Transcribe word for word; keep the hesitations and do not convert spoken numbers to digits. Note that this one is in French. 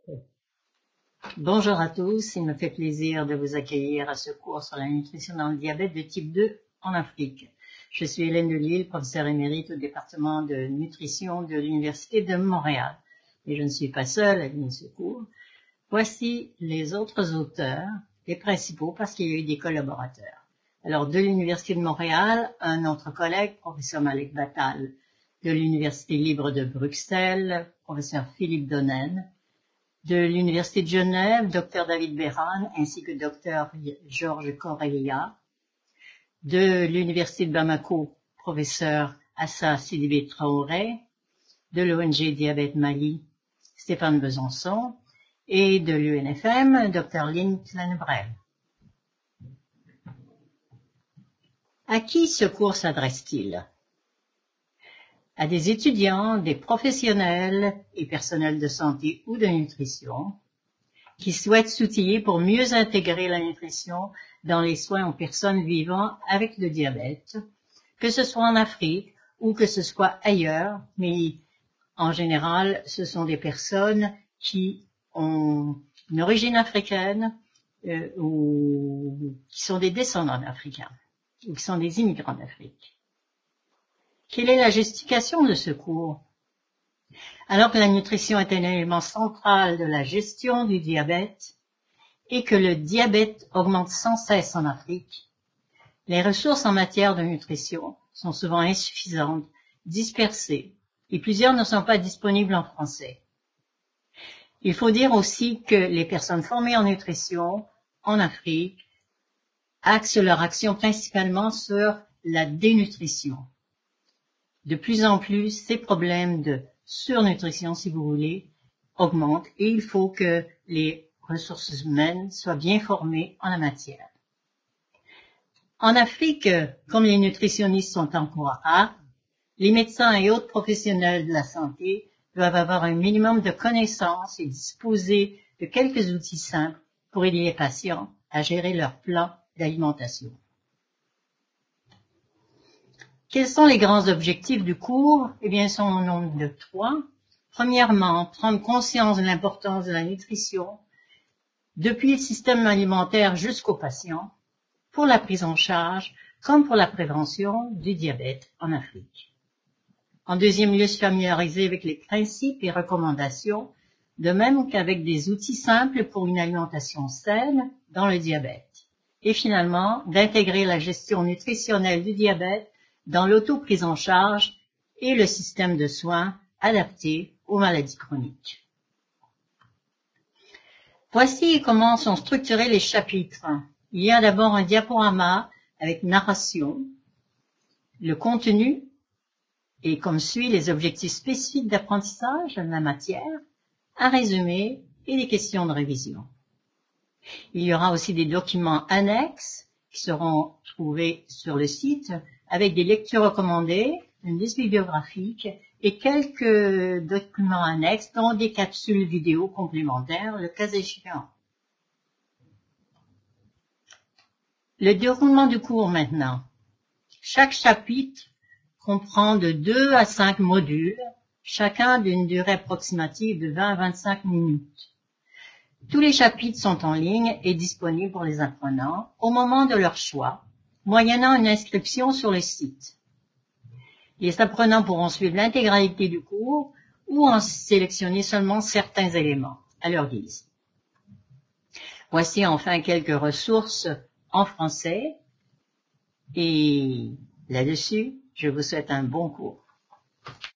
Bonjour à tous, il me fait plaisir de vous accueillir à ce cours sur la nutrition dans le diabète de type deux en Afrique. Je suis Hélène Delille, professeure émérite au département de nutrition de l'Université de Montréal. Et je ne suis pas seule à donner ce cours. Voici les autres auteurs, les principaux, parce qu'il y a eu des collaborateurs. Alors, de l'Université de Montréal, un autre collègue, professeur Malek Batal, de l'Université libre de Bruxelles, professeur Philippe Donnen, de l'Université de Genève, docteur David Beran, ainsi que docteur Georges Correia, de l'Université de Bamako, professeur Assa Sidibé Traoré, de l'O N G Diabète Mali, Stéphane Besançon, et de l'U N F M, docteur Lynn Klenbrel. À qui ce cours s'adresse-t-il? À des étudiants, des professionnels et personnels de santé ou de nutrition qui souhaitent s'outiller pour mieux intégrer la nutrition dans les soins aux personnes vivant avec le diabète, que ce soit en Afrique ou que ce soit ailleurs, mais en général, ce sont des personnes qui ont une origine africaine euh, ou qui sont des descendants d'Africains ou qui sont des immigrants d'Afrique. Quelle est la justification de ce cours? Alors que la nutrition est un élément central de la gestion du diabète et que le diabète augmente sans cesse en Afrique, les ressources en matière de nutrition sont souvent insuffisantes, dispersées, et plusieurs ne sont pas disponibles en français. Il faut dire aussi que les personnes formées en nutrition en Afrique axent leur action principalement sur la dénutrition. De plus en plus, ces problèmes de surnutrition, si vous voulez, augmentent et il faut que les ressources humaines soient bien formées en la matière. En Afrique, comme les nutritionnistes sont encore rares, les médecins et autres professionnels de la santé doivent avoir un minimum de connaissances et disposer de quelques outils simples pour aider les patients à gérer leur plan d'alimentation. Quels sont les grands objectifs du cours? Eh bien, ils sont au nombre de trois. Premièrement, prendre conscience de l'importance de la nutrition depuis le système alimentaire jusqu'aux patients pour la prise en charge comme pour la prévention du diabète en Afrique. En deuxième lieu, se familiariser avec les principes et recommandations, de même qu'avec des outils simples pour une alimentation saine dans le diabète. Et finalement, d'intégrer la gestion nutritionnelle du diabète dans l'auto-prise en charge et le système de soins adapté aux maladies chroniques. Voici comment sont structurés les chapitres. Il y a d'abord un diaporama avec narration, le contenu et comme suit les objectifs spécifiques d'apprentissage de la matière, un résumé et des questions de révision. Il y aura aussi des documents annexes qui seront trouvés sur le site avec des lectures recommandées, une liste bibliographique et quelques documents annexes, dont des capsules vidéo complémentaires, le cas échéant. Le déroulement du cours maintenant. Chaque chapitre comprend de deux à cinq modules, chacun d'une durée approximative de vingt à vingt-cinq minutes. Tous les chapitres sont en ligne et disponibles pour les apprenants au moment de leur choix, moyennant une inscription sur le site. Les apprenants pourront suivre l'intégralité du cours ou en sélectionner seulement certains éléments à leur guise. Voici enfin quelques ressources en français et là-dessus, je vous souhaite un bon cours.